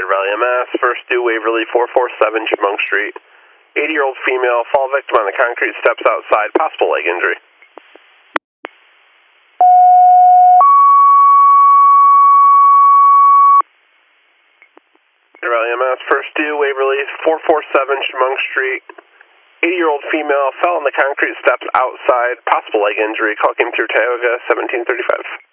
Raleigh MS, first due Waverly, 447 Chemung Street. 80-year-old female, fall victim on the concrete steps outside, possible leg injury. Raleigh MS, first due Waverly, 447 Chemung Street. 80-year-old female fell on the concrete steps outside, possible leg injury. Call came through Tioga, 1735.